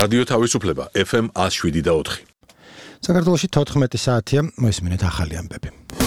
რადიო თავისუფლება FM 107.4. საქართველოში 14 საათია, მოისმინეთ ახალი ამბები.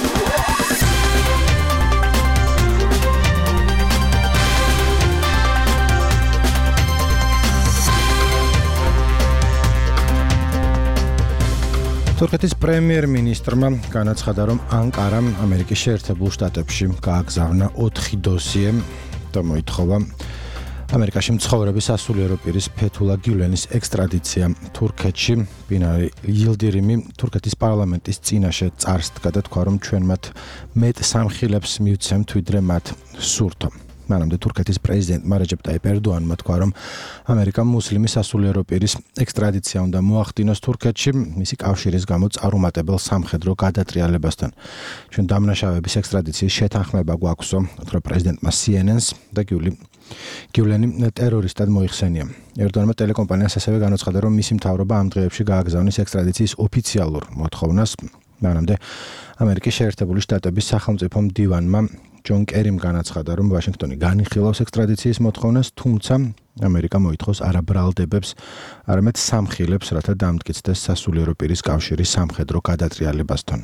თურქეთის პრემიერ-მინისტრმა განაცხადა, რომ ანკარამ ამერიკის შეერთებულ შტატებში გააგზავნა 4 დოსიე და მოითხოვა ამერიკაში მცხოვრები სასულიერო პირის ფეთულა გივლენის ექსტრადიცია თურქეთში. ბინარი ილდირიმი თურქეთის პარლამენტის წინაშე წარს დგა და თქვა, რომ ჩვენ მათ მეტ სამხილებს მივცემთ, ვიდრე მათ სურთო. მანამდე თურქეთის პრეზიდენტმა რეჯეპ ტაიპ ერდოანმა თქვა, რომ ამერიკამ მუსლიმი სასულიერო პირის ექსტრადიცია უნდა მოახდინოს თურქეთში მისი კავშირის გამო წარუმატებელ სამხედრო გადატრიალებასთან. ჩვენ დამნაშავების ექსტრადიციის შეთანხმება გვაქვსო, უთხრა პრეზიდენტმა CNN-ს და გივლენი ტერორისტად მოიხსენია. ერდოანმა ტელეკომპანიას ასევე განაცხადა, რომ მისი მთავრობა ამ დღეებში გააგზავნის ექსტრადიციის ოფიციალურ მოთხოვნას. მანამდე ამერიკის შეერთებული შტატების სახელმწიფო მდივანმა ჯონ კერიმ განაცხადა, რომ ვაშინგტონი განიხილავს ექსტრადიციის მოთხოვნას, თუმცა ამერიკა მოითხოვს არა ბრალდებებს, არამედ სამხილებს, რათა დამტკიცდეს სასულიერო პირის კავშირის სამხედრო გადატრიალებასთან.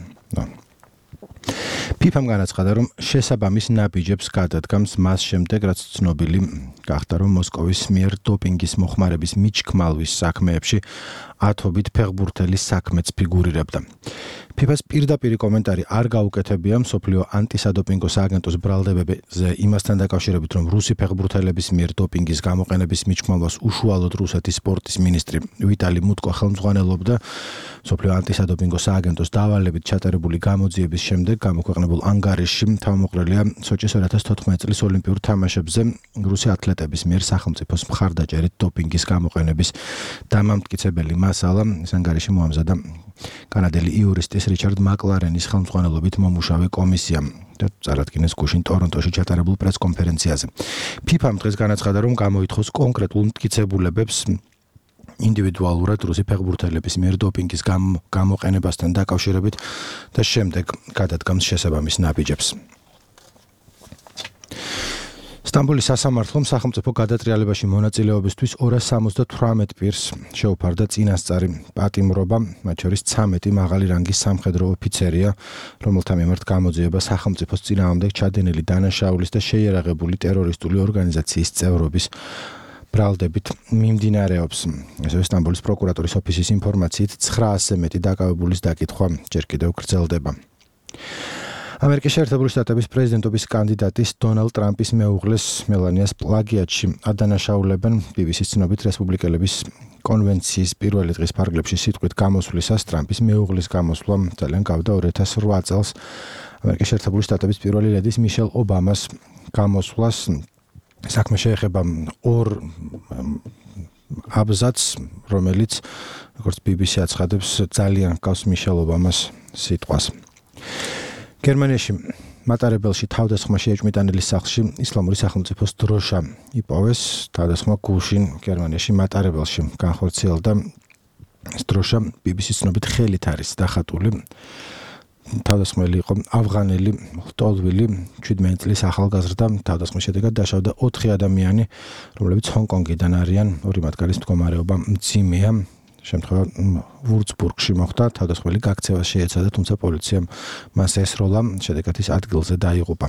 ფიფამ განაცხადა, რომ შესაბამის ნაბიჯებს გადადგამს მას შემდეგ, რაც ცნობილი გახდა, რომ მოსკოვის მიერ დოპინგის მოხმარების მიჩქმალვის საქმეებში ათობით ფეხბურთელის საქმეც ფიგურირებდა. ფიფას პირდაპირი კომენტარი არ გაუკეთებია მსოფლიო ანტისადოპინგო სააგენტოს ბრალდებებზე იმასთან დაკავშირებით, რომ რუსი ფეხბურთელების მიერ დოპინგის გამოყენების მიჩქმალვას უშუალოდ რუსეთის სპორტის მინისტრი ვიტალი მუტკო ხელმძღვანელობდა. მსოფლიო ანტისადოპინგო სააგენტოს დავალებით ჩატარებული გამოძიების შემდეგ გამოქვეყნებულ ანგარიშში თავმოყრილია სოჭის 2014 წლის ოლიმპიურ თამაშებზე რუსი ათლეტების მიერ სახელმწიფოს მხარდაჭერით დოპინგის გამოყენების დამამტკიცებელი მასალა. ეს ანგარიში მოამზადა კანადელი იურისტის რიჩარდ მაკლარენის ხელმძღვანელობით მომუშავე კომისიამ და წარადგინეს გუშინ ტორონტოში ჩატარებულ პრესკონფერენციაზე. ფიფამ დღეს განაცხადა, რომ გამოითხოვს კონკრეტულ მტკიცებულებებს ინდივიდუალურად რუსი ფეხბურთელების მიერ დოპინგის გამოყენებასთან დაკავშირებით და შემდეგ გადადგამს შესაბამის ნაბიჯებს. სტამბოლის სასამართლომ სახელმწიფო გადატრიალებაში მონაწილეობისთვის 278 პირს შეუფარდა წინასწარი პატიმრობა, მათ შორის 13 მაღალი რანგის სამხედრო ოფიცერია, რომელთა მიმართ გამოძიება სახელმწიფოს წინააღმდეგ ჩადენილი დანაშაულის და შეიარაღებული ტერორისტული ორგანიზაციის წევრობის ბრალდებით მიმდინარეობს. ასევე სტამბოლის პროკურატურის ოფისის ინფორმაციით 900-ზე მეტი დაკავებულის დაკითხვა ჯერ კიდევ გრძელდება. ამერიკის შეერთებული შტატების პრეზიდენტობის კანდიდატის დონალდ ტრამპის მეუღლეს მელანიას პლაგიატში ადანაშაულებენ. BBC-ის ცნობით რესპუბლიკელების კონვენციის პირველი დღის ფარგლებში სიტყვით გამოსვლისას ტრამპის მეუღლის გამოსვლა ძალიან გავდა 2008 წელს ამერიკის შეერთებული შტატების პირველი ლედის მიშელ ობამას გამოსვლას. საქმე შეეხება ორ აბზაცს, რომელიც, როგორც BBC აცხადებს, ძალიან ჰგავს მიშელ ობამას სიტყვას. გერმანიაში მატარებელში თავდასხმაში ეჭვმიტანილის სახლში ისლამური სახელმწიფოს დროშა იპოვეს. თავდასხმა გუშინ გერმანიაში მატარებელში განხორციელდა. ეს დროშა BBC-ის ცნობით ხელით არის დახატული. თავდასხმელი იყო ავღანელი ლტოლვილი 17 წლის ახალგაზრდა. თავდასხმის შედეგად დაშავდა 4 ადამიანი, რომლებიც ჰონკონგიდან არიან. ორი მათგანის მდგომარეობა მძიმეა. შემთხვევა ვურცბურგში მოხდა. თავდასხმელი გაქცევას შეეცადა, თუმცა პოლიციამ მას ესროლა. შედეგად ის ადგილზე დაიღუპა.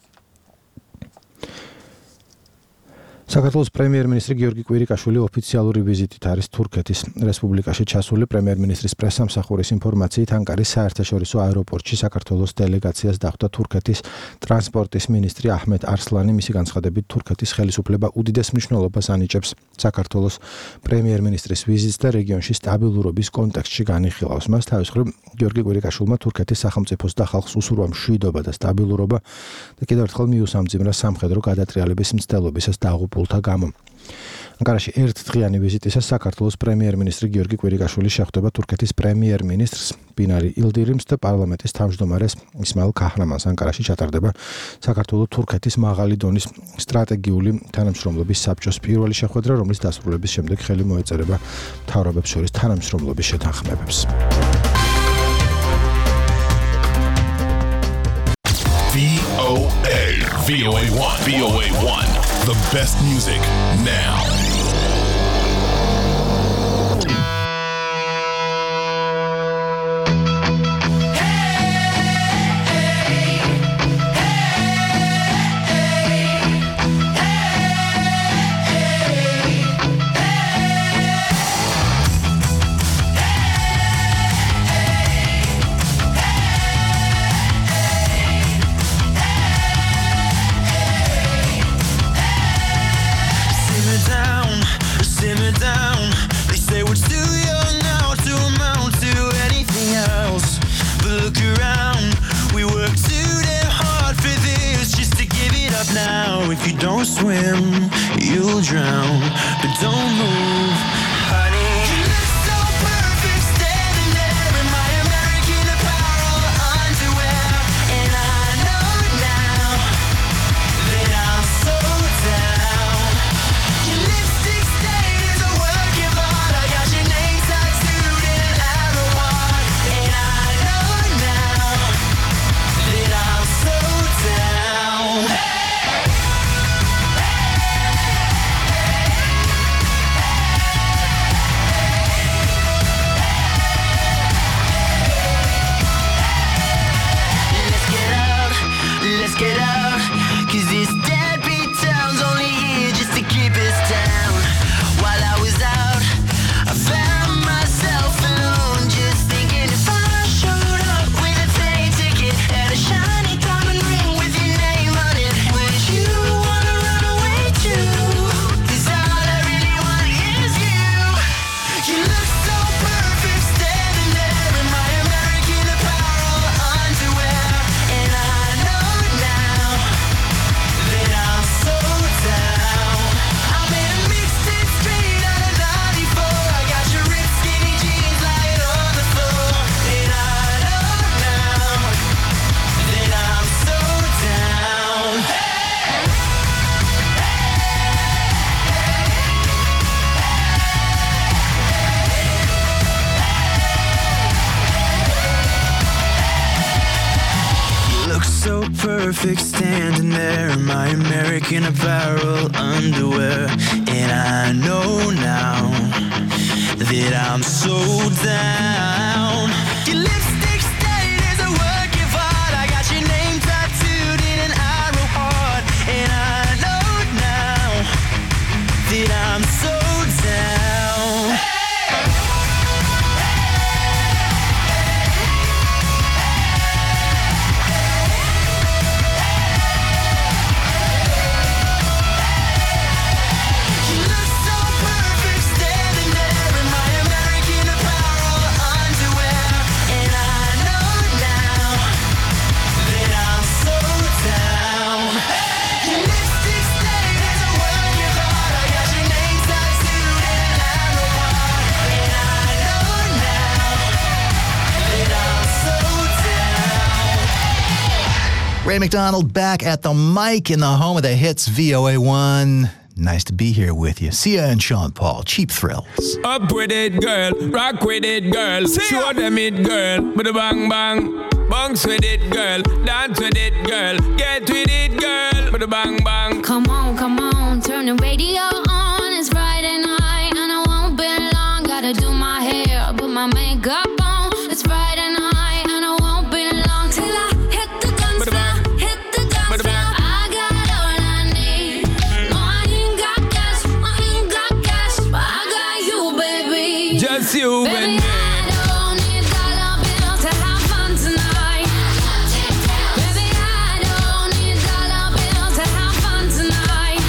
საქართველოს პრემიერ-მინისტრი გიორგი კვირიკაშვილი ოფიციალური ვიზიტით არის თურქეთის რესპუბლიკაში ჩასული. პრემიერ-მინისტრის პრესსამსახურის ინფორმაციით ანკარის საერთაშორისო აეროპორტში საქართველოს დელეგაციას დახვდა თურქეთის ტრანსპორტის მინისტრი აჰმედ არსლანი. მისი განცხადებით, თურქეთის ხელისუფლება უდიდეს მნიშვნელობას ანიჭებს საქართველოს პრემიერ-მინისტრის ვიზიტს და რეგიონში სტაბილურობის კონტექსტში განიხილავს. მას თავის მხრივ გიორგი კვირიკაშვილმა თურქეთის სახელმწიფოს და ხალხს უსურვა მშვიდობა და სტაბილურობა და კიდევ ერთხელ მიუსამძიმრა სამხედრო გადატრიალების მცდელობისას დაღუპულთა გამო. ანკარაში ერთდღიანი ვიზიტისას საქართველოს პრემიერ-მინისტრი გიორგი კვირიკაშვილი შეხვდება თურქეთის პრემიერ-მინისტრს ბინარი ილდირიმს და პარლამენტის თავმჯდომარეს ისმაილ ქაჰრამანს. ანკარაში ჩატარდება საქართველო-თურქეთის მაღალი დონის სტრატეგიული თანამშრომლობის საბჭოს პირველი შეხვედრა, რომლის დასრულების შემდეგ ხელი მოეწერება მთავრობებს შორის თანამშრომლობის შეთანხმებებს. VOA1. The best music now. know if you don't swim, you'll drown. But don't move, honey. You look so perfect standing there in my American Apparel underwear. And I know now that I'm so down. Your lipstick stain is a work of art. I got your name tattooed in an arrow heart. And I know now that I'm so down. Let's get out, 'cause this deadbeat town's only here just to keep us down. While I was out, I found myself alone, just thinking if I showed up with a plane ticket and a shiny diamond ring with your name on it, would you wanna run away too? 'Cause all I really want is you. You look so perfect standing there in my American Apparel underwear. And I know now that I'm so down. I'm in a mixtape straight out of 94. I got your ripped skinny jeans lying on the floor. And I know now that I'm so down. You look so perfect standing there in my American Apparel underwear. And I know now that I'm so down. Your lipstick stain is a work of art. I got your name tattooed in an arrow heart. And I know now that I'm so down. You look so perfect standing there in my American Apparel underwear. And I know now that I'm so down. Your lipstick stain is a work of art. I got your name tattooed in an arrow heart. And I know now that I'm so down. Ray McDonald back at the mic in the home of the hits, VOA1. Nice to be here with you. Sia and Sean Paul, Cheap Thrills. Up with it, girl. Rock with it, girl. Show them it, girl. With a bang bang. Bounce with it, girl. Dance with it, girl. Get with it, girl. With a bang bang. Come on, turn the radio on. It's Friday night and I won't be long. Gotta do my hair, put my makeup on. It's Friday night and I won't be long till I hit the dance floor, hit the dance floor. I got all I need. No, I ain't got cash, but I got you, baby. Just you and Baby, me. I don't need dollar bills to have fun tonight. Baby, I don't need dollar bills to have fun tonight.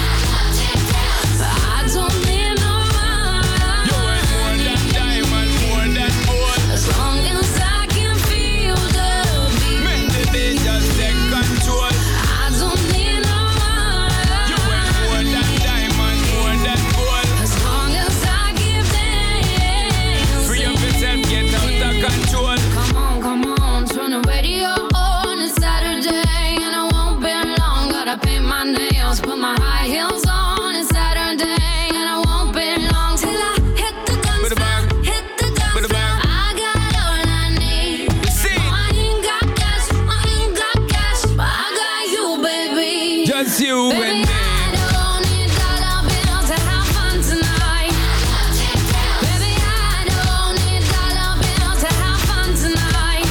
I don't need no You money. ain't more than diamond, more than gold. As long as I can feel the beat. Make the day just take control. I don't need no You ain't more money. than diamond, more than gold. As long as I give dance. Free up yourself, get out of control. Come on, turn the radio on. It's Saturday and I won't be long. Gotta paint my nails, put my high heels on. It's Saturday and I won't be long till I hit the dance With a floor, bang. hit the dance With a floor. bang. I got all I need. See. No, I ain't got cash, but I got you, baby. Just you and Baby, me. I don't need dollar bills to have fun tonight. Baby, I don't need dollar bills to have fun tonight.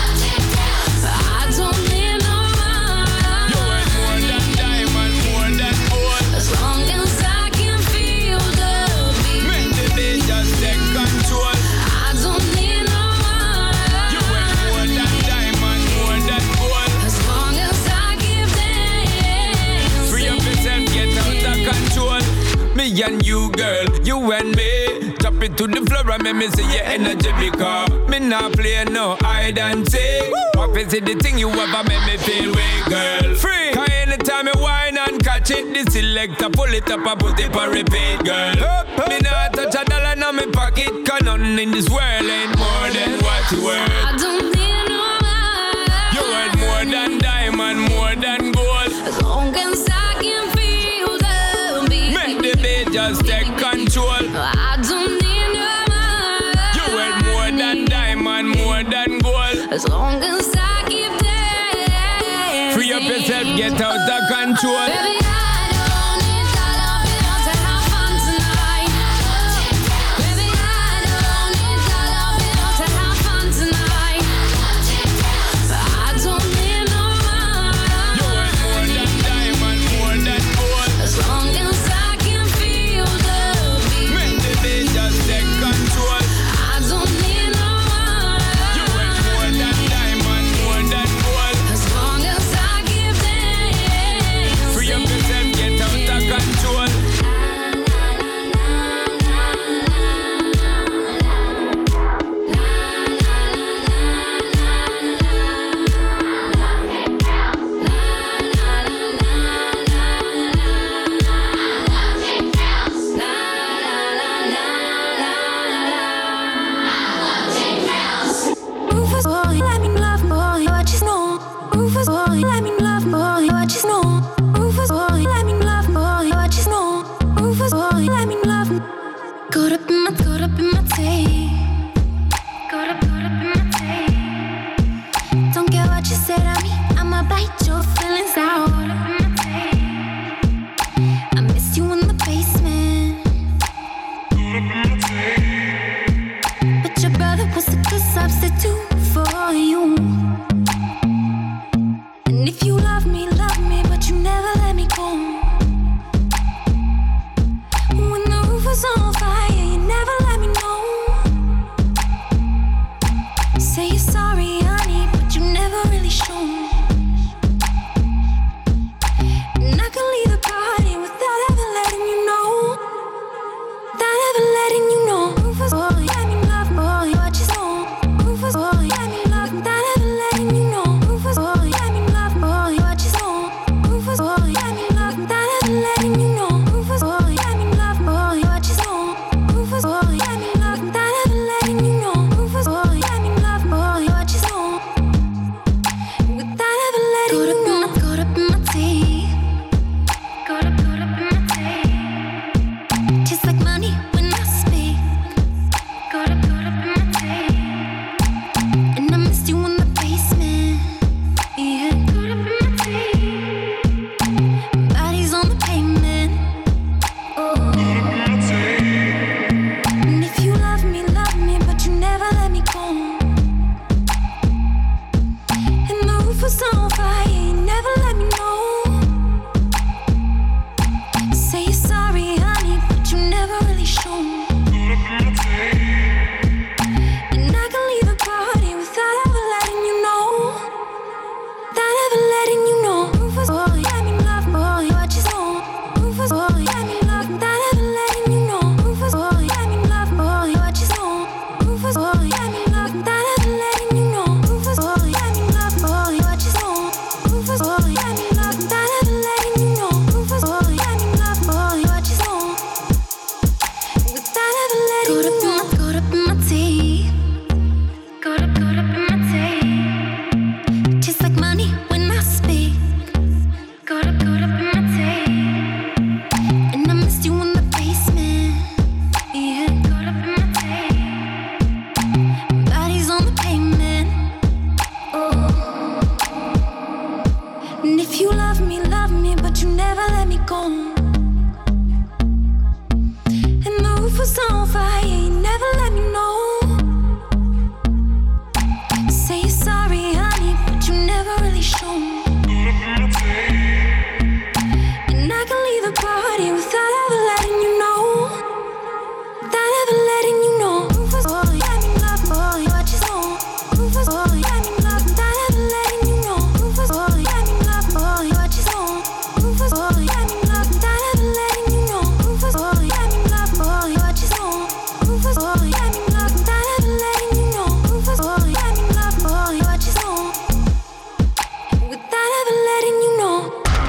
I don't need no You ain't more money. than diamond, more than gold. As long as I can feel the beat. Make the day just take control. I don't need no You ain't more money. than diamond, more than gold. As long as I give dance. Free up yourself, get out of control. Me and you, girl, you and me. Drop it to the floor and make me see your energy because me not play no hide and seek. What is it the thing you ever make me feel weak, girl? Free. Cause anytime me whine and catch it, selector, pull it up and put it on repeat, girl. Me not touch a dollar in my pocket, 'cause nothing in this world ain't more than what you worth. I don't need no man. You worth more than diamond, more than gold. As long as I can feel the beat. Make the beat just take control. I don't need no man. You worth more than diamond, more than gold. As long as I keep dancing. Free up yourself, get out of control. Baby, I don't need dollar bills to have fun tonight. Baby, I don't need dollar bills to have fun tonight. I don't need no man. You worth more than diamond, more than gold. As long as I can feel the beat. Make the beat just take control. I don't need no You man. worth more than diamond, more than gold. As long as I keep dancing. Free up yourself, get out of control. Rufus boy, let me love boy, what you know. Rufus boy, let me love boy, what you know. Rufus boy, let me love boy, what you know. Rufus boy, let me love. Caught up in my tape. Caught up in my tape. Don't care what you said at me, I'ma bite your feelings out. I miss you in the basement. But your brother was a good substitute for you. And if you love me, but you never let me go. When the roof was on fire, you never let me know. Say you're sorry, honey, but you never really show. And I can leave the party without ever letting you know. Without ever letting you know. Rufus boy, let me love boy, what you know. Rufus boy, let me love, without ever letting you know. Rufus boy, let me love boy, what you know. Rufus boy, let me love, without ever letting you know. Rufus boy, let me love boy, what you know. Rufus boy, let me love, without ever letting you know. Rufus boy, let me love boy, what you know. Without ever letting you know. Caught up in my teeth. Caught up in my teeth. Just like money when I speak. Caught up in my teeth. And I missed you in the basement. Yeah, caught up in my teeth. Bodies on the pavement. Oh. And if you love me, but you never let me go. And the roof was on fire, you never let me know. Say you're sorry, honey, but you never really show. And I can leave the party without ever letting you know. Without ever letting you know. Rufus boy, let me love boy, what you know. Rufus boy, let me love, without ever letting you know. Rufus boy, let me love boy, what you know. Rufus boy, let me love, without ever letting you know. Rufus boy, let me love boy, what you know. Rufus boy, let me love, without ever letting you know. Rufus boy, let me love boy, what you know. Without ever letting you know. Caught up in my teeth. Caught up in my teeth. Just like money when I speak. Caught up in my teeth. And I missed you in the basement. Yeah, caught up in my teeth. Bodies on the pavement. Oh. And if you love me, but you never let me go. And the roof was on fire, you never let me know. Say you're sorry, honey, but you never really show. And I can leave the party without ever letting you know. Without ever letting you know. Rufus boy, let me love boy, what you know. Rufus boy, let me love, without ever letting you know. Rufus boy, let me love boy, what you know. Rufus boy, let me love, without ever letting you know. Rufus boy, let me love boy, what you know. Rufus boy, let me love,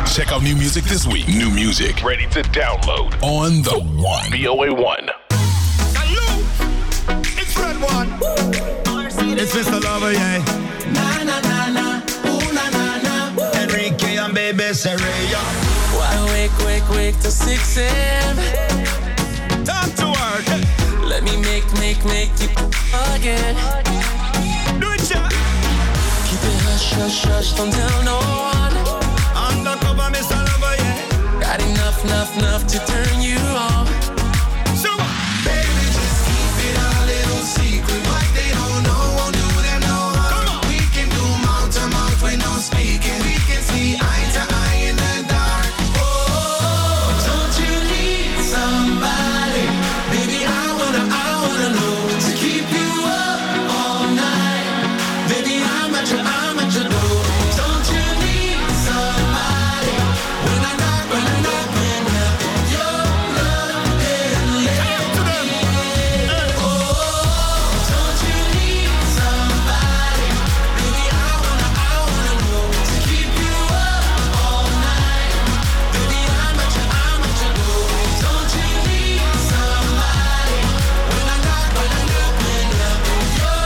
Check out new music this week. New music ready to download On the One. VOA1. Hello, it's Red One. It's Mr. Lover, yeah. Na na na na, ooh na na na. Enrique and Baby Seraya. Why wake till 6 a.m. Time to work. Let me make you again. Do it, yeah. Keep it hush, don't tell no one. Undercover, Mr. Lover, yeah. Got enough to turn you on. So, baby, just keep it a little secret. What they don't know won't do them no harm. We can do mouth to mouth with no speaking. We can see eye to eye in the dark. Oh, don't you need somebody? Baby, I wanna know to keep you up all night. Baby, I'm at your door. Don't you need somebody? When I knock, your love is let me in. Oh, don't you need somebody? Baby, I wanna know to keep you up all night. Baby, I'm at your door. Don't you need somebody? When I knock, your love is let me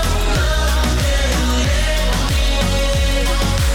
in.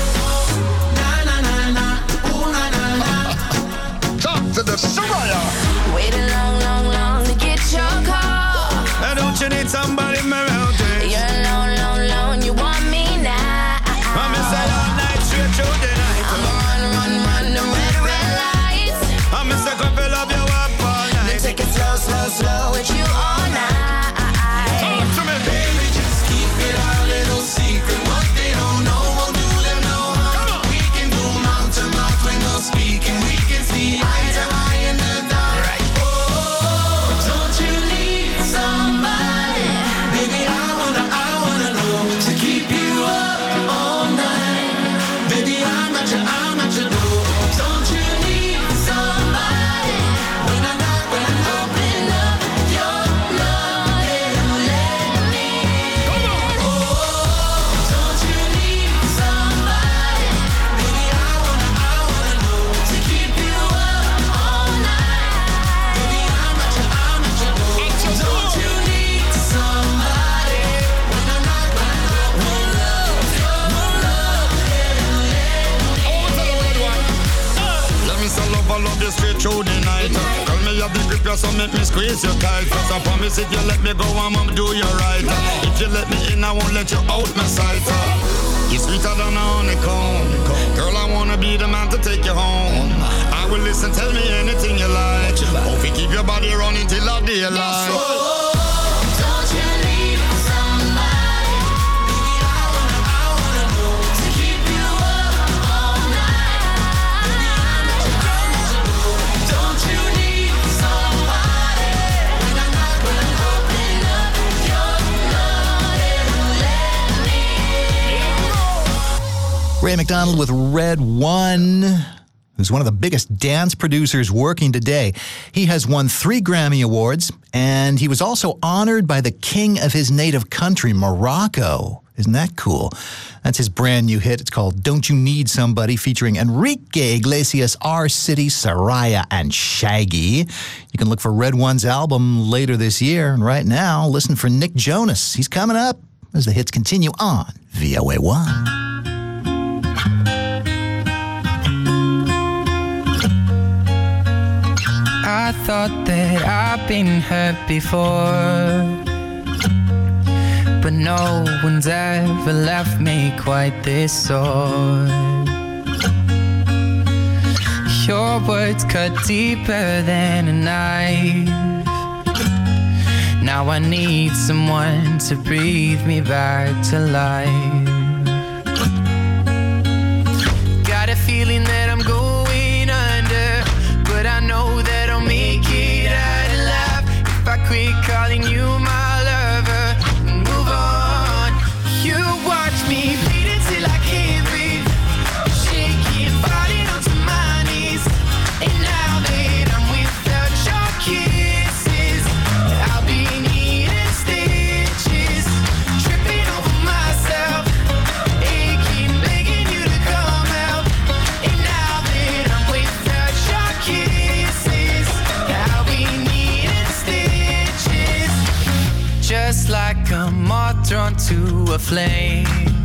Na na na na, ooh na na na. Talk to the Soraya. Waited long to get your call. Don't you need somebody around this? You're alone, you want me now. I'm inside all night, straight through the night. Run the red lights. I'm in second fill of your up all Then night. take it slow with you all night. Talk to me, baby, just keep it a little secret. What they don't know won't do them no harm. We can do mouth to mouth with no speaking. We can see eye to eye in the dark. Oh, don't you need somebody? Baby, I wanna know to keep you up all night. Baby, I'm at your door. Don't you need somebody? When I knock, open up your love and let me in. Oh, don't you need somebody? Baby, I wanna know to keep you up all night. Baby, I'm at your door. Don't you need somebody? When I knock, open up your love and let me in. Let me sell love, I love you straight through the night. Tell me you have the grip, you so make me squeeze you tight. Cause I promise if you let me go, I'ma do you right. If you let me in, I won't let you out my sight. You're sweeter than a honeycomb. Girl, I wanna be the man to take you home. I will listen, tell me anything you like. Hope you keep your body running till the daylight. Don't you need somebody? Baby, I wanna know to keep you up all night. Baby, I'm at your door. Don't you need somebody? When I knock, open up your love and let me in. Ray McDonald with Red One, who's one of the biggest dance producers working today. He has won 3 Grammy Awards, and he was also honored by the king of his native country, Morocco. Isn't that cool? That's his brand new hit. It's called Don't You Need Somebody, featuring Enrique Iglesias, R. City, Soraya, and Shaggy. You can look for Red One's album later this year. And right now, listen for Nick Jonas. He's coming up as the hits continue on VOA1. I thought that I've been hurt before, but no one's ever left me quite this sore. Your words cut deeper than a knife. Now I need someone to breathe me back to life. Got a feeling that I'm going under, but I know that I'll make it out alive if I quit calling you my lover and move on. You watch me bleed until I can't breathe, shaking, falling onto my knees. And now that I'm without your kisses, I'll be needing stitches, tripping over myself. drawn to a flame.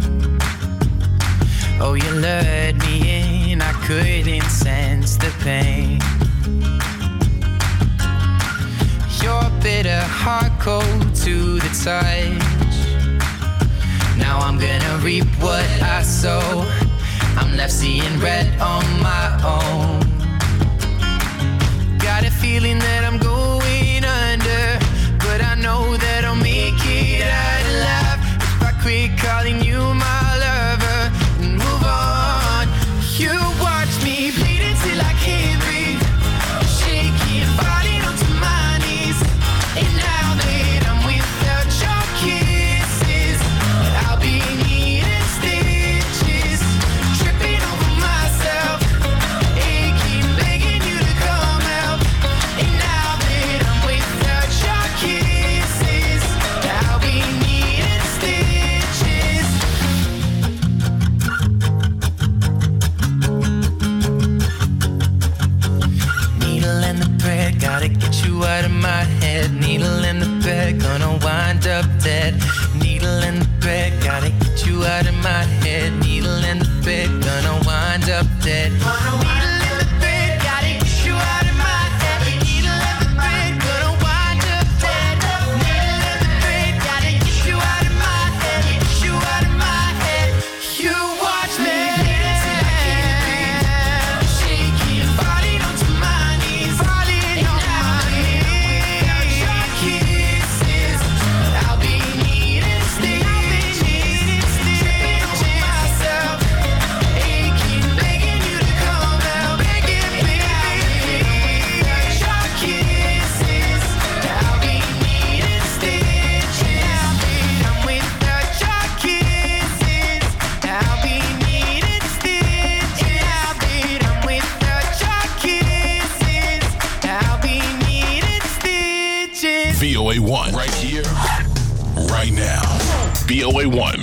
Oh, you lured me in, I couldn't sense the pain. Your bitter heart cold to the touch. Now I'm gonna reap what I sow. I'm left seeing red on my own. Got a feeling that I'm going under, but I know that I'll make it out alive if I quit calling you my lover and move on. You watch me bleed until I can't breathe, shaking, falling onto my knees. And now that I'm without your kisses, I'll be needing stitches, tripping over myself, aching, begging you to come help. And now that I'm without your kisses, I'll be needing stitches. Needle in the thread, gotta get you out of my head. Needle in the bed, gonna wind up dead. Needle in the bed, gotta get you out of my head. Needle in the bed, gonna wind up dead. Needle in the bed, gotta get you out of my head. Needle in the bed, gonna wind up dead. Needle in the bed, gotta get you out of my head. Get you out of my head. You watch me until I can't breathe, shaking, falling onto my knees, falling on my knees. Your kisses, I'll be needing stitches, tripping over myself, aching, begging you to come help, begging me. Your kisses, I'll be needing stitches. I'm without your kisses, I'll be needing stitches. I'm without your kisses, I'll be needing stitches. VOA1. Right here, right now. VOA1.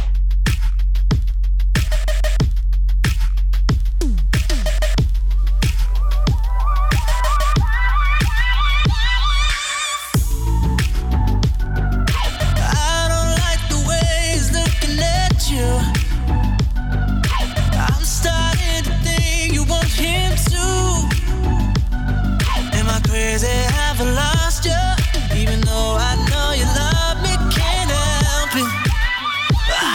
I don't like the way he's looking at you. I'm starting to think you want him too. Am I crazy? Have I lost you? Even though I know you love me, can't help it.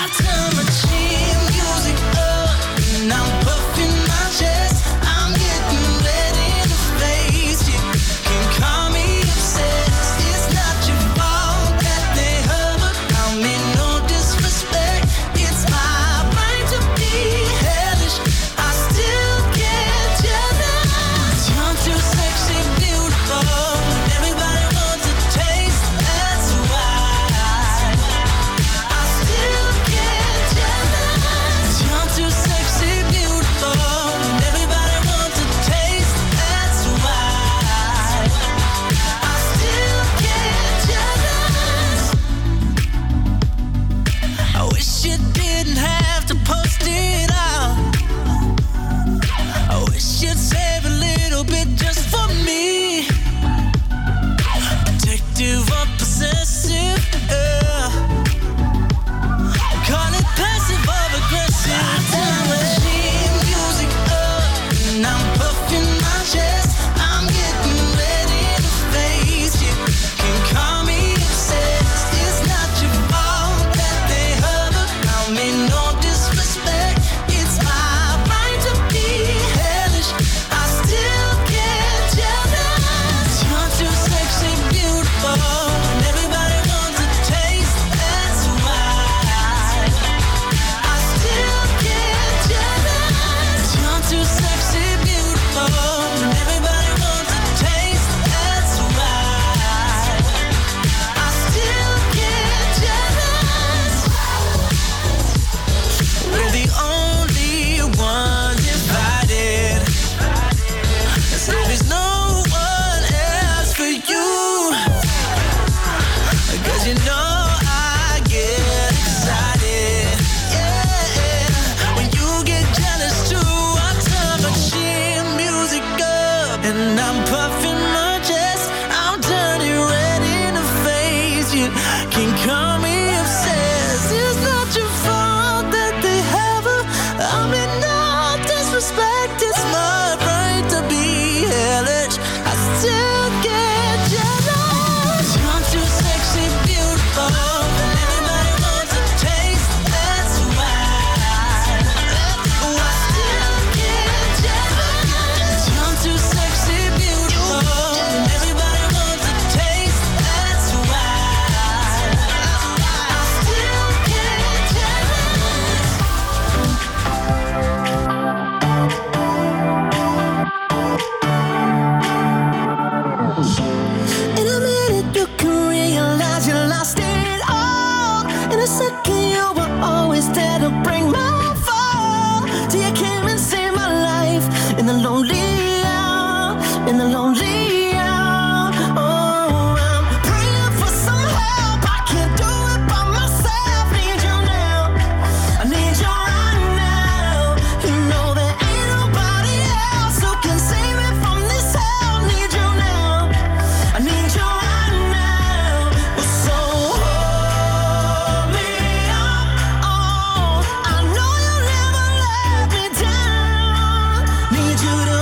practice my right to be hellish. I still get jealous. You're too sexy, beautiful, and everybody wants a taste. That's why I still get jealous. You're too sexy, beautiful, and everybody wants a taste. That's why I still get jealous. In a minute you can realize you lost it all. In a second you were always there to bring my fall. Till you came and saved my life in the lonely hour, in the lonely hour. Oh, I'm praying for some help. I can't do it by myself. Need you now. I need you right now. You know there ain't nobody else who can save me from this hell. Need you now. I need you right now. So hold me up. Oh, I know you'll never let me down. Need you to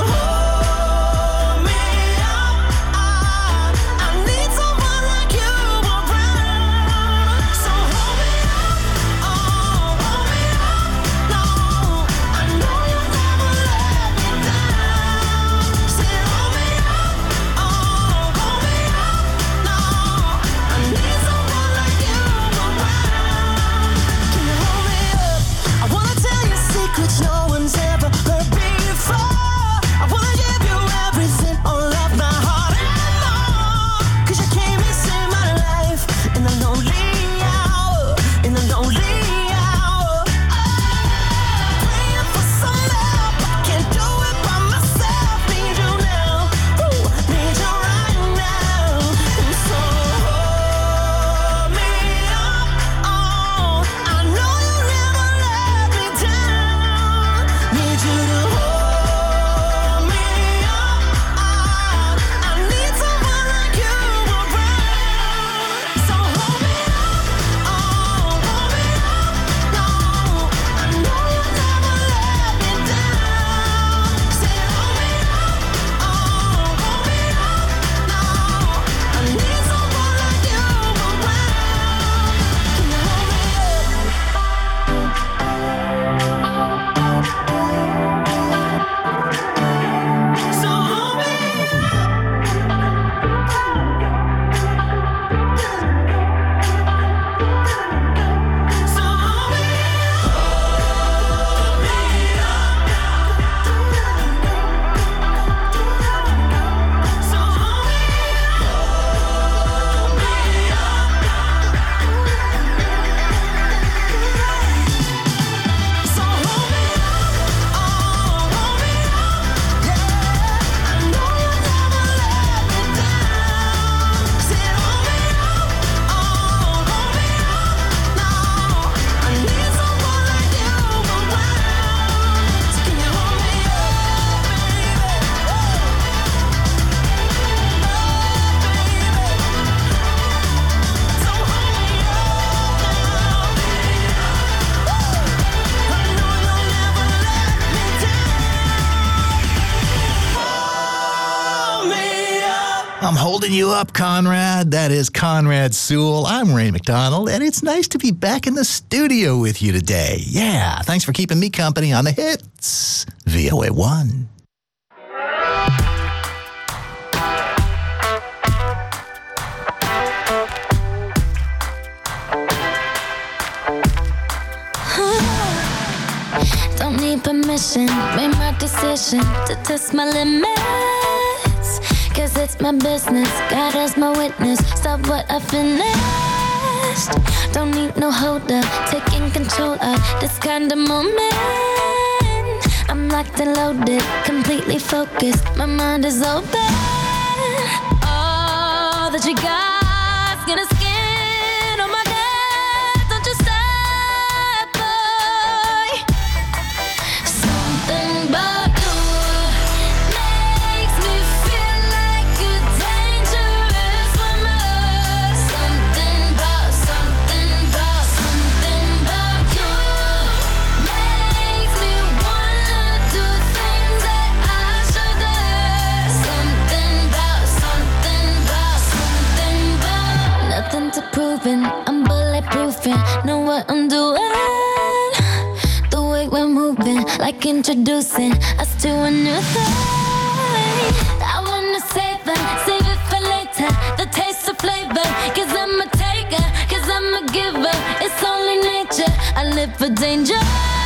hold me up. I need someone like you around. So hold me up. Oh, hold me up. No, I know you'll never let me down. Say hold me up. Oh, hold me up. No, I need someone like you around. Can you hold me up? I wanna tell you secrets no one's ever heard before. I wanna give you everything, all of my heart and more. 'Cause you came and saved my life in the lonely hour, in the lonely hour. Praying for some help, I can't do it by myself. Need you now, ooh, need you right now. So hold me up, oh, I know you'll never let me down. Need you to hold me up. I need someone like you around. So hold me up, oh, hold me up. No, I know you'll never let me down. Say hold me up, oh, hold me up. No, I need someone like you around. Can you hold me up? So hold me up. So hold me I'm holding you up, Conrad. That is Conrad Sewell. I'm Ray McDonald, and it's nice to be back in the studio with you today. Yeah, thanks for keeping me company on the hits. VOA1. Don't need permission, made my decision to test my limits. 'Cause it's my business, God as my witness. Stop what I finished. Don't need no holder, taking control of this kind of moment. I'm locked and loaded, completely focused. My mind is open. All that you got's gonna skin on my neck. Don't you stop, boy. Something about you makes me feel like a dangerous woman. Something about you makes me wanna do things introducing us to a new thing. I wanna save it for later. The taste of flavor, cause I'm a taker, cause I'm a giver. It's only nature, I live for danger.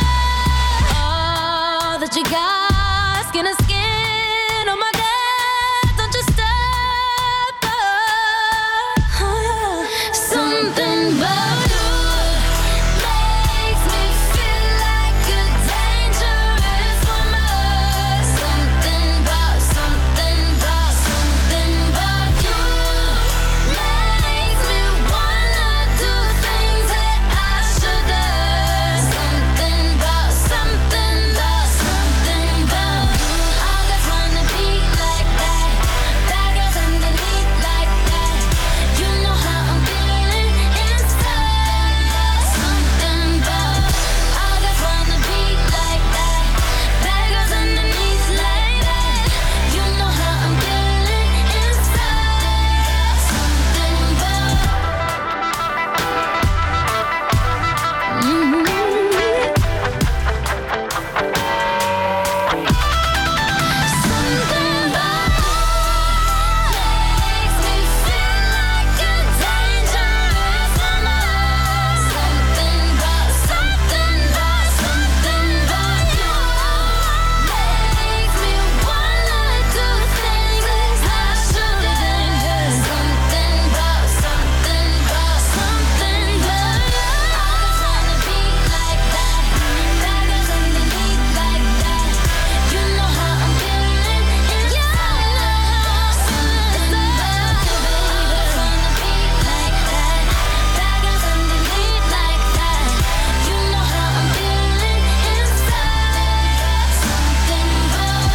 All that you got, skin to skin, oh my God, don't you stop. Something about you makes me feel like a dangerous woman. Something about you makes me wanna do things that I shouldn't. Something about all guys wanna be like that. Bad girls underneath like that. You know how I'm feeling inside. Something about all guys wanna be like that. Bad girls underneath like that. You know how I'm feeling inside. Something about Something about makes me feel like a dangerous woman. Something about you makes me wanna do things I shouldn't. Something about all guys wanna be like that. Bad girls underneath like that. You know how I'm feeling inside. Something about you, baby. Wanna be like that. Bad girls underneath like that. You know how I'm feeling inside. Something about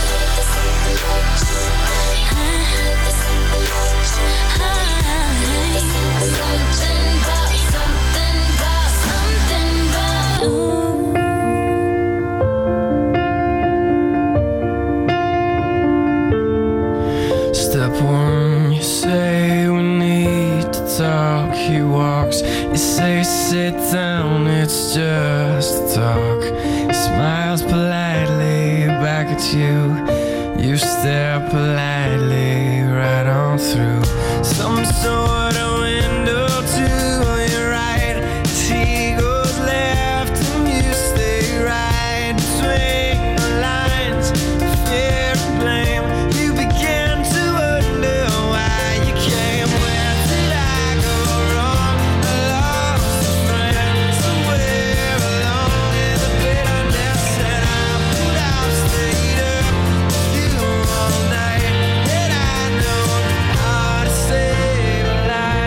Step one, you say we need to talk. He walks, you say sit down, it's just talk. He smiles politely back at you. You stare politely right on through some sort of window to your right. As he goes left and you stay right between the lines of fear and blame. You begin to wonder why you came. Where did I go wrong? I lost a friend somewhere along in the bitterness, and I would have stayed up with you all night. And I know how to save a life.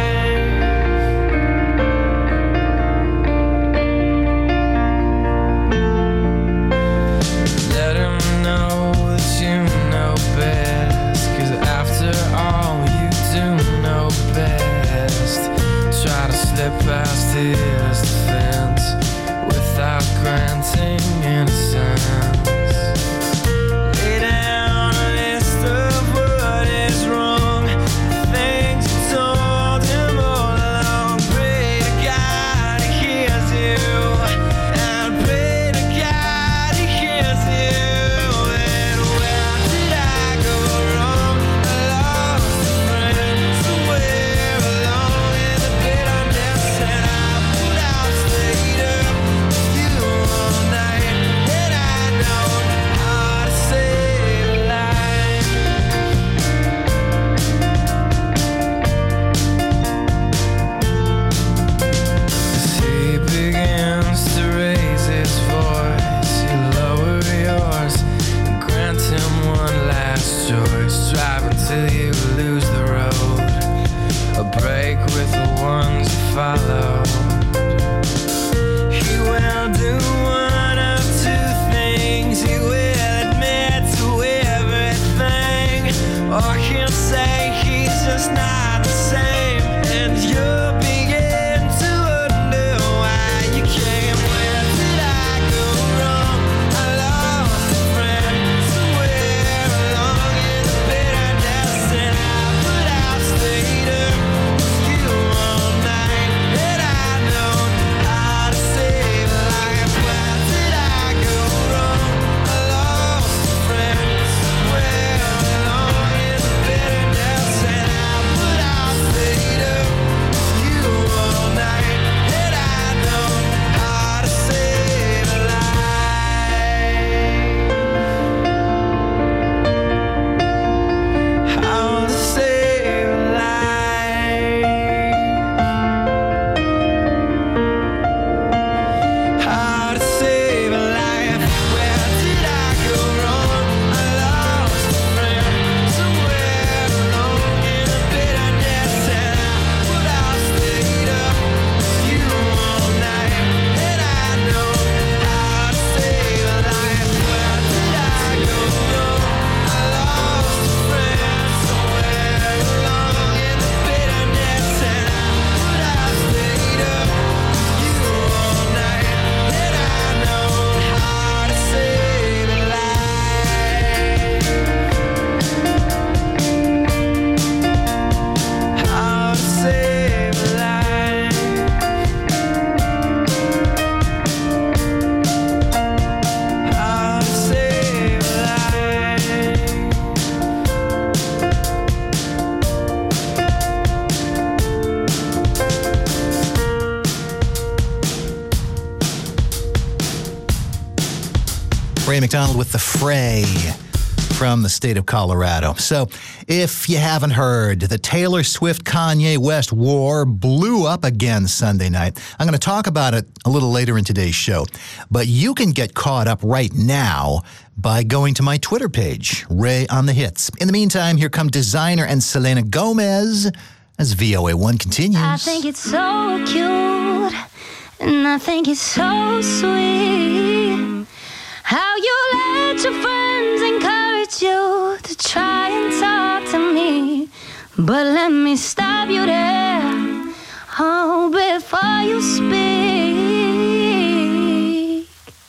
Ray McDonald with The Fray from the state of Colorado. So, if you haven't heard, the Taylor Swift-Kanye West war blew up again Sunday night. I'm going to talk about it a little later in today's show. But you can get caught up right now by going to my Twitter page, Ray on the Hits. In the meantime, here come Designer and Selena Gomez as VOA1 continues. I think it's so cute, and I think it's so sweet how you let your friends encourage you to try and talk to me. But let me stop you there, oh, before you speak.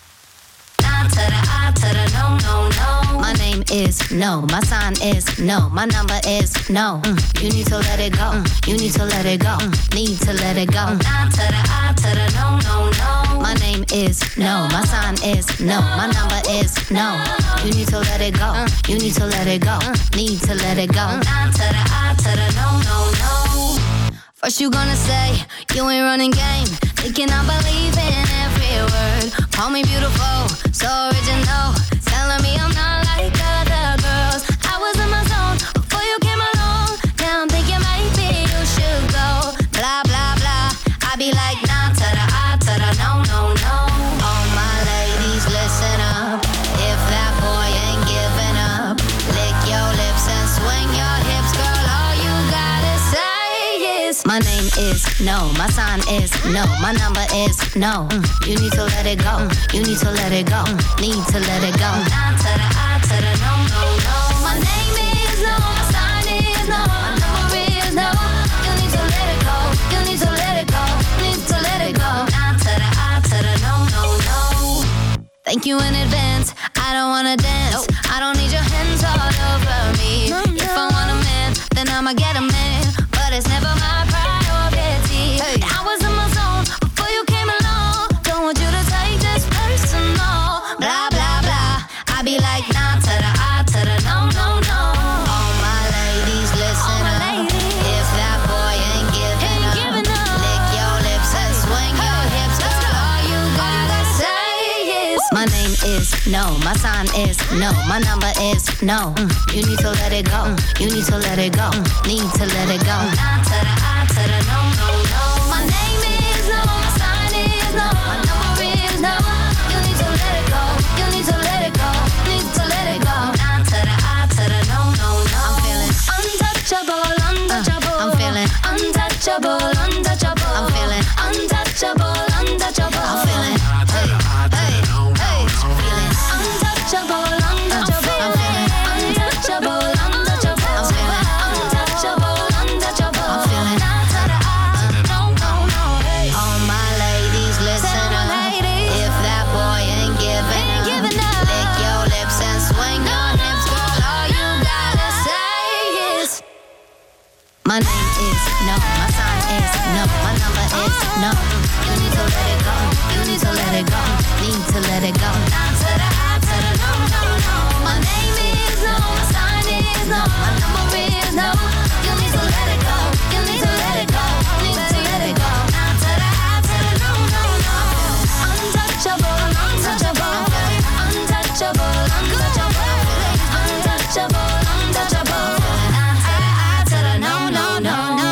Nah to the I to the no, no, no. My name is no, my sign is no, my number is no. You need to let it go, you need to let it go, need to let it go. Nah to the I to the no, no, no. My name is no, my sign is no, my number is no. You need to let it go, you need to let it go, need to let it go. Nah to the I to the no, no, no. First you gonna say you ain't running game, thinking I believe in every word. Call me beautiful, so original, telling me I'm not like other girls. I was in my zone before you came along. Now I'm thinking maybe you should go. Blah blah blah. I be like nah to the I to the no no no. All my ladies listen up. If that boy ain't giving up, lick your lips and swing your hips, girl. All you gotta say is my name is no, my sign is no, my number is no. You need to let it go, you need to let it go, need to let it go. Nah to the I to the no, no, no. My name is no, my sign is no, my number is no. You need to let it go, you need to let it go, need to let it go. Nah to the I to the no, no, no. Thank you in advance, I don't wanna dance. I don't need your hands all over me. If I want a man, then I'ma get a man. But it's never my priority. I was in my zone before you came along. Don't want you to take this personal. Blah, blah, blah. I be like, nah to the I to the no, no, no. All my ladies, listen up. If that boy ain't giving up, lick your lips and swing your hips. Girl, all you gotta say is my name is no, my sign is no, my number is no. You need to let it go, you need to let it go, need to let it go. Nah to the I to the no, no, no. My name is no, my sign is no, my number is no. You need to let it go, you need to let it go, need to let it go. Nah to the I to the no, no, no. I'm feeling untouchable, untouchable. I'm feeling untouchable, untouchable. I'm feeling untouchable, untouchable. I'm feeling hey, hey, hey. Feeling untouchable, untouchable. I'm feeling untouchable, untouchable. I'm feeling untouchable, untouchable. I'm feeling nah to the I to the no, no, no. All my ladies, listen up. If that boy ain't giving up, lick your lips and swing your hips, girl. All you gotta say is my name is no, my sign is no, my number is no. You need to let it go, you need to let it go, need to let it go. Nah to the I to the no, no, no. My name is no, my sign is no, my number is no. You need to let it go, you need to let it go, need to let it go. Nah to the I to the no, no, no. Untouchable, untouchable, untouchable, untouchable, untouchable, untouchable. Nah to the I to the no, no, no, no.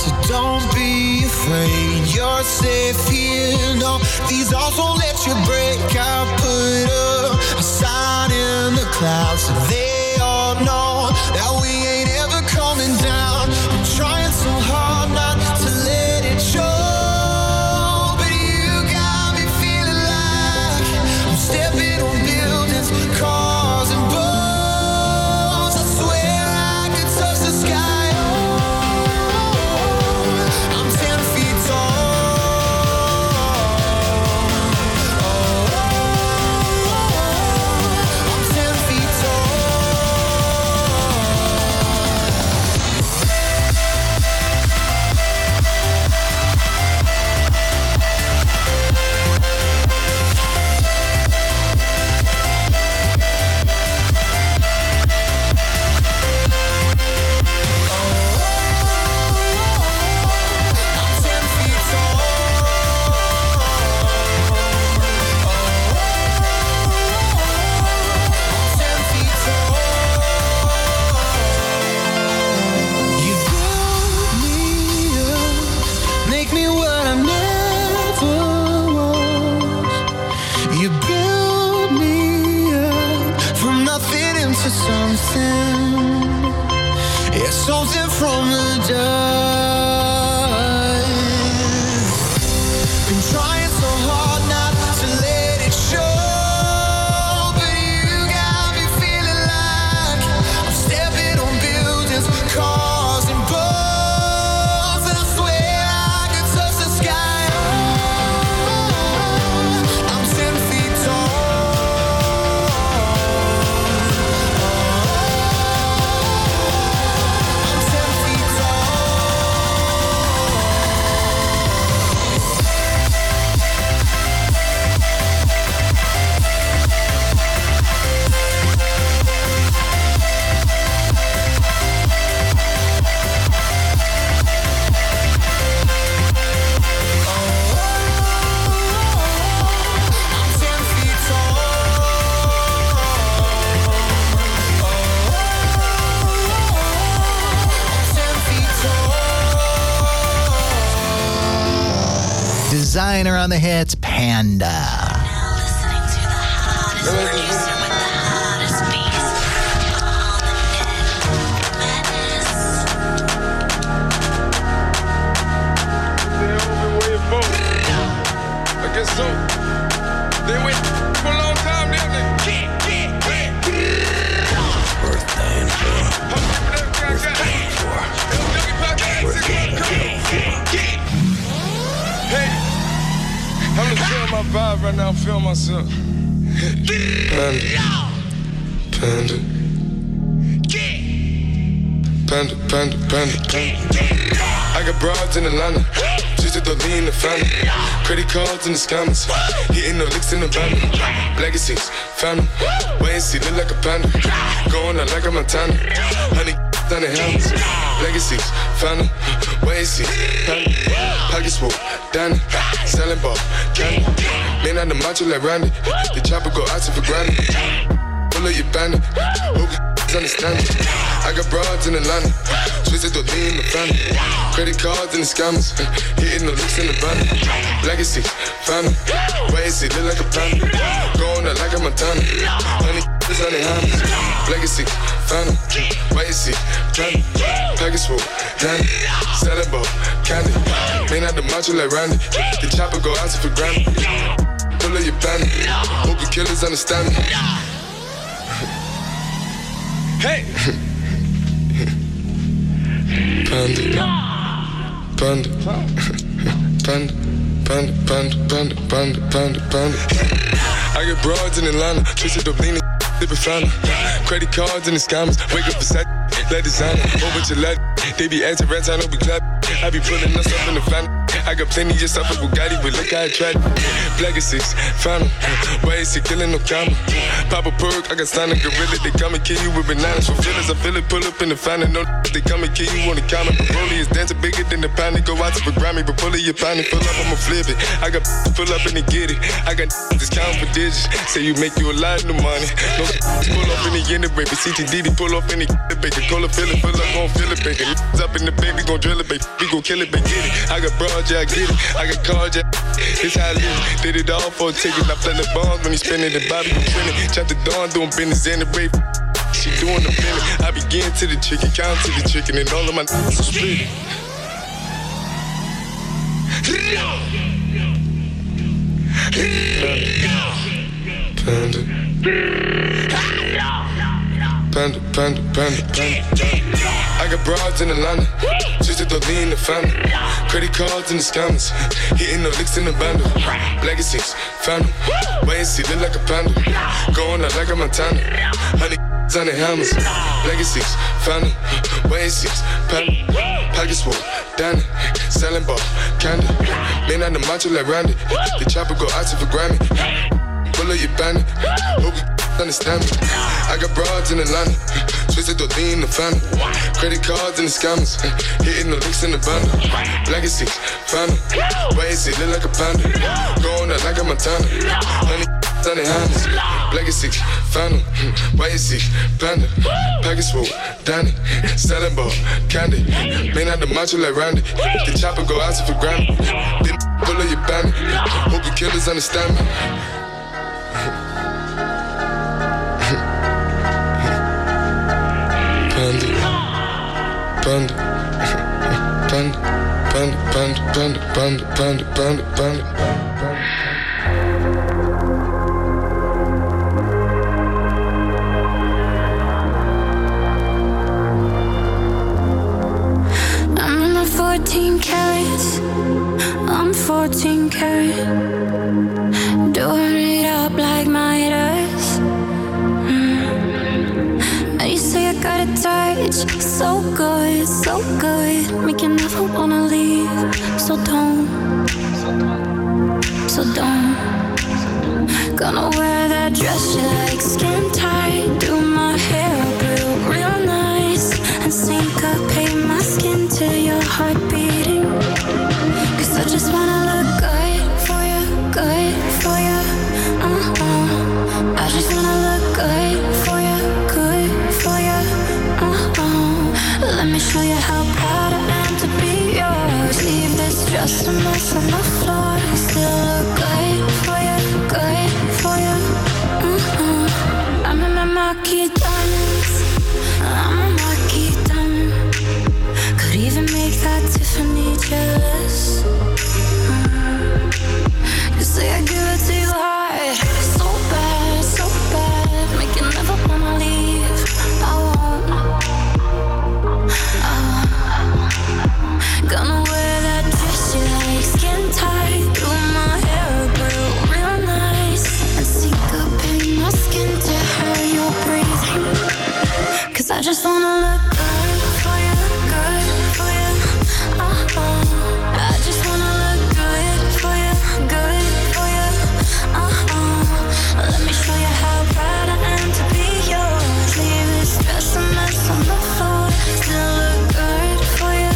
So don't be afraid, you're safe here. No, these odds won't let you break. I put up a sign in the clouds so they all know that we ain't ever coming down. I'm trying so hard not to let it show, but you got me feeling like I'm stepping on buildings, cars and boats. I swear I could touch the sky. Oh, I'm 10 feet tall. I'm 10 feet tall. You build me up, make me what I never was. You build me up from nothing into something. Yeah, something from the dust. Been trying so hard not to let it show, but you got me feeling like I'm stepping on buildings, cars and boats, and I swear I could touch the sky. Oh, I'm 10 feet tall. I'm 10 feet tall. I'm 10 feet tall. I'm 10 feet tall. Designer on the hits, Panda. I guess so. They wait for a long time, didn't they? Hey, I'm gonna feel my vibe right now, feel myself. Panda. Panda. Panda, panda, panda, panda. I got broads in Atlanta. Just to the lean the family. Credit cards in the scammers. Hitting the licks in the van. Legacies, family. Wait and see, look like a panda. Going out like a Montana. Honey, down the helmets. Legacies, family. Wait and see, family. Pockets full, Danny. Selling ball, candy. Man on the macho like Randy. The chopper go out for granted. Pull up your bandit. Hope understand it. I got broads in Atlanta. Twisted to lean the family. Credit cards and the scammers. Hitting the looks in the van. Legacy, family. Wait and see, look like a panda. Going out like a Montana. Honey, is on the hammers. Legacy, family. Wait and see, family. Package full, Danny. Selling ball, candy. Man out the macho like Randy. The chopper go out for granted. Pull up your bandit. Hope the killers understand me. Hey! Panda. Panda. Panda. Panda. Panda. Panda. Panda. Panda. Panda. I got broads in Atlanta. Twisted up leaning. Dipping fountain. Credit cards and the scammers. Wake up beside let designer. Whole bunch of lad. They be acting rats. I know we clap. I be pulling us up in the family. I got plenty of stuff with Bugatti, but look how I tried it. Black is 6, found him. Why is he killing no comma? Pop a perk, I got signed a gorilla. They come and kill you with bananas for feelings. I feel it, pull up in the fountain. No, they come and kill you on the counter. Broly is dancing bigger than in the pound, go out to the Grammy, but pull it your pound and pull up, I'ma flip it. I got pull up and they get it. I got this count for digits. Say you make you a lot of money. No pull up in the end of baby. CTD pull up in the baby. Call it, fill it, pull up, gon' fill it, baby. Up in the baby, gon' drill it, baby. We gon' kill it, baby. Get it. I got broad, yeah, I get it. I got cards, yeah. It's how I live. Did it all for a ticket. I play the bonds when he spinning the Bobby, I'm spinning. Chop the dawn, doing business in the rape. She doing the minute. I begin to the chicken, count to the chicken, and all of my are split. Panda. I got broads in Atlanta, just to lean the family. Credit cards in the scammers, hitting the licks in the bundle. Legacies, found them, wait and see, look like a panda. Going out like a Montana, honey on the hammers. Legacies, found them, wait and see, panda. Pockets full, Danny, selling ball, candy. Man on the macho like Randy, the chopper go out to for Grammy. Pull up your bandit, hope you understand me. I got broads in Atlanta, twisted to lean the family. Credit cards and the scammers, hitting the licks in the bundle. Legacy, found them, wait and see, look like a panda. Going out like a Montana, honey on the hands. Legacy, found them, wait and see, panda. Package full, Danny, selling ball, candy. Man out the macho like Randy, the chopper go out to for Grammy. Then pull up your bandit, hope you killers understand me. Panda. I'm in my 14 carats. I'm 14 karat. Doing it up like Midas. And you say I got a touch, so good, make you never wanna leave. So don't. Gonna wear that dress you like, skin tight. Do my hair up real nice, and syncopate my skin to your heart beating. Cause I just wanna look good for you. I just wanna look good for you. Let me show you how proud I am to be yours. Leave this just a mess on the floor. Still look good for you. I'm in my marquee diamonds. I'm a marquee diamond. Could even make that Tiffany jealous. You say I give it to you hard, so bad, make you never wanna leave. I won't. Gonna wear that dress you like, skin tight. Do my hair real nice, and syncopate my skin to how you're breathing. Cause I just wanna look good for you. I just wanna look good for you. Let me show you how proud I am to be yours. Leave this dress a mess on the floor. Still look good for you.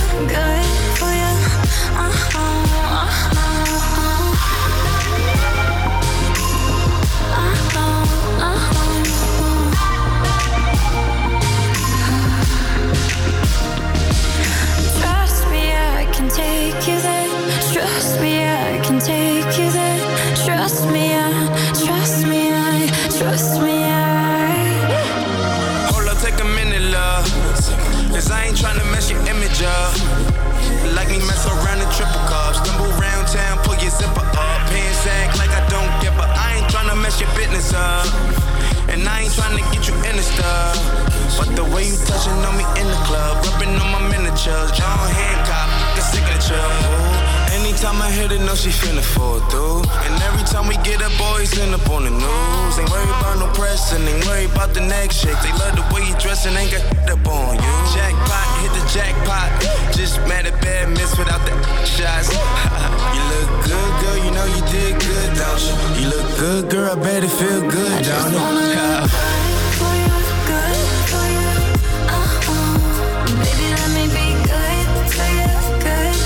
Trust me, I can take you there. Trust me, I can take you there. Trust me, I. Hold up, take a minute, love. Cause I ain't tryna mess your image up. Like me mess around in triple cups. Stumble around town, pull your zipper up. Pants act like I don't give up. I ain't tryna mess your business up. And I ain't tryna get you in the stuff. But the way you touching on me in the club, rubbing on my miniatures, John Hancock, the signature. Ooh. Anytime I hit it, know she finna fall through. And every time we get up, boys end up on the news. Ain't worried about no press and ain't worried about the next shake. They love the way you dress and ain't got up on you. Jackpot, hit the jackpot. Just mad at bad miss without the shots. You look good, girl, you know you did good, don't you? You look good, girl, I bet it feel good, don't it? Baby, let me be good for you.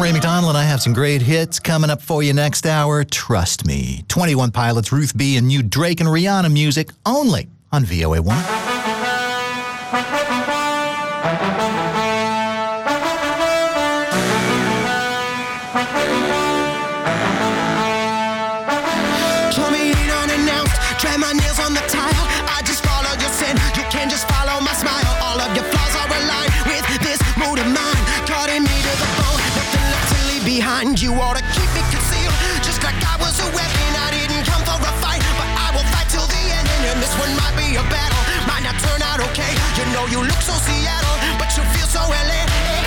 Ray McDonald, and I have some great hits coming up for you next hour. Trust me. 21 Pilots, Ruth B, and new Drake and Rihanna music only on VOA1. You ought to keep me concealed, just like I was a weapon. I didn't come for a fight, but I will fight till the end. And this one might be a battle, might not turn out okay. You know you look so Seattle, but you feel so LA.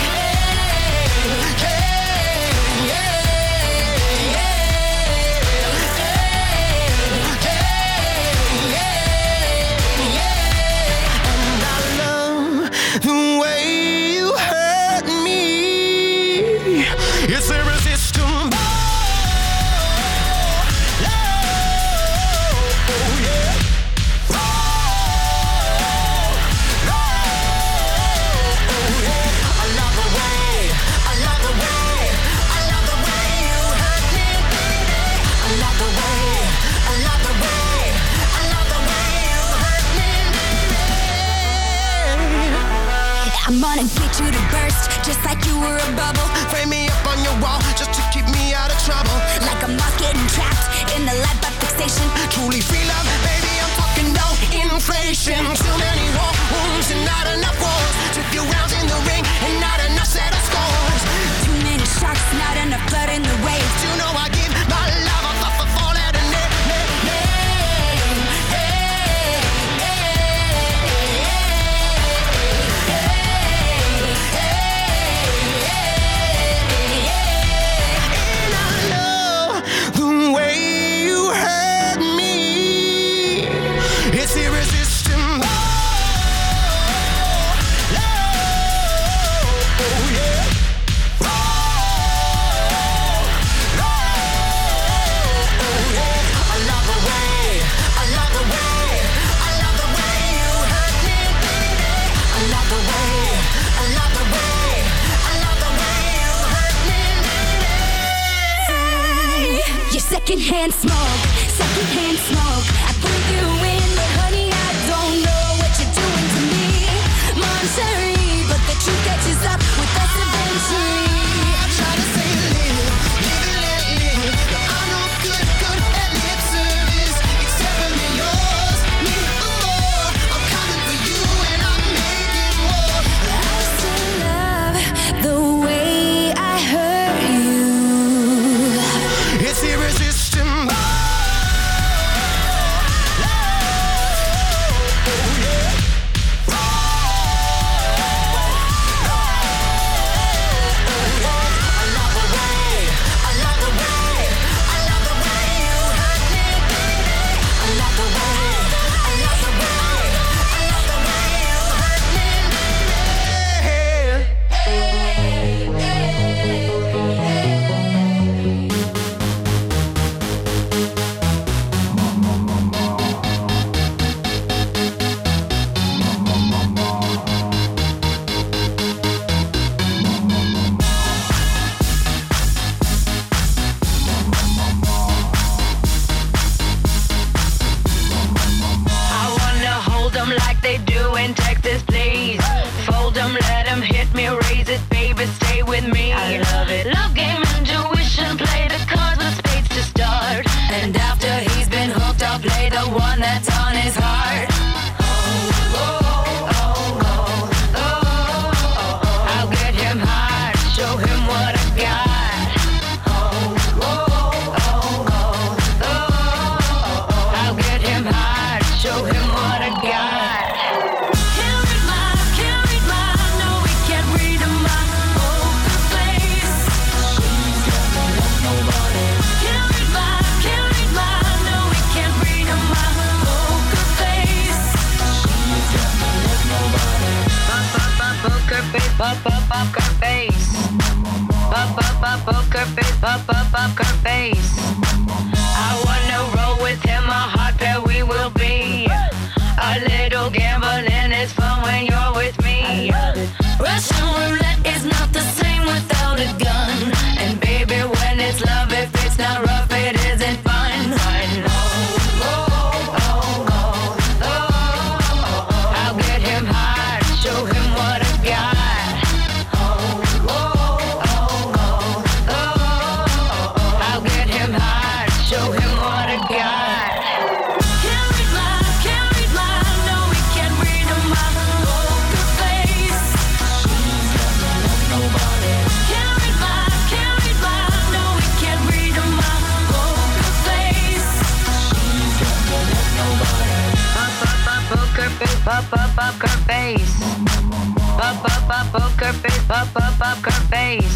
And I love the way you hurt me. It's irresistible. I'm gonna get you to burst, just like you were a bubble. Frame me up on your wall, just to keep me out of trouble. Like a moth getting trapped in the lab by fixation. Truly free love, baby, I'm talking no inflation. Too many war wounds and not enough wars. Too few rounds in the ring and not enough settled scores. Too many sharks, not enough blood in the waves. You know I give my love a fall at a net. It's irresistible. Secondhand smoke. I breathe you in, but honey, I don't know what you're doing to me. Monterey, but the truth catches up with us eventually. I try to say live and let live. I'm no good at lip service, except for me, yours, me for more. I'm coming for you and I'm making war. I still love the way I hurt you. It's irresistible. I wanna roll with him, a hot pair we will be. A little gambling is fun when you're with me. Russian roulette is not the same without a gun. poker face. Poker face. Poker face.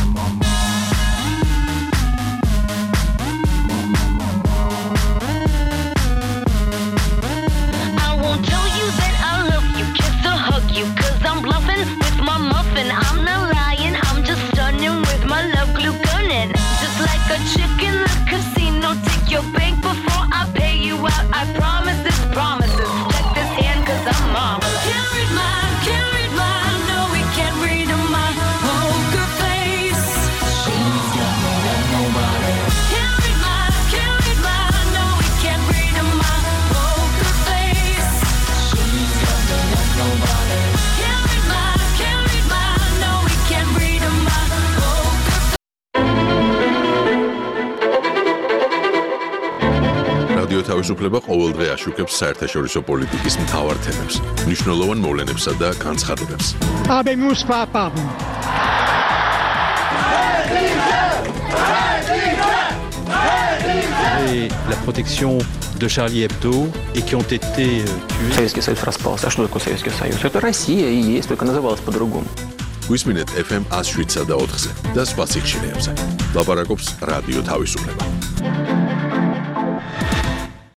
I won't tell you that I love you, kiss or hug you, 'cause I'm bluffing with my muffin. I'm not lying, I'm just stunning with my love glue gunning. Just like a chick in the casino, take your bank before I pay you out. I promise this promises. Check this hand 'cause I'm marvelous. Can't read mine, no we can't read my poker face. She's got more than nobody. Can't read mine, no we can't read my poker face. She's got more than nobody. Can't read mine, no we can't read my poker face. რადიო თავისუფლება ყოველდღე აშუქებს საერთაშორისო პოლიტიკის მთავარ თემებს, მნიშვნელოვან მოვლენებსა და განცხადებებს. Habemus papam. Et la protection de Charlie Hebdo et qui ont été tués. Советский Союз распался. А что такое Советский Союз? Это Россия и есть, только называлась по-другому. გვისმინეთ FM 107.4-ზე და სხვა სიხშირეებზე. ლაპარაკობს რადიო თავისუფლება.